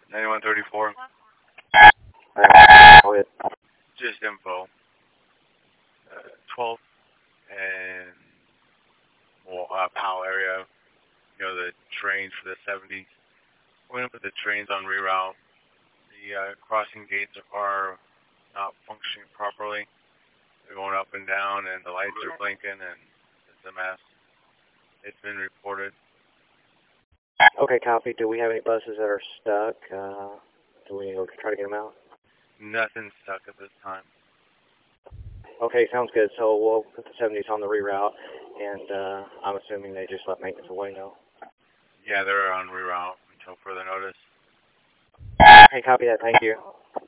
9134. Go ahead. Just info. 12th and Powell area. You know, the trains for the 70s. We're going to put the trains on reroute. The crossing gates are not functioning properly. They're going up and down, and the lights are blinking, and it's a mess. It's been reported. Okay, copy. Do we have any buses that are stuck? Do we try to get them out? Nothing's stuck at this time. Okay, sounds good. So we'll put the 70s on the reroute, and I'm assuming they just let maintenance away now. Yeah, they're on reroute until further notice. Okay, copy that. Thank you.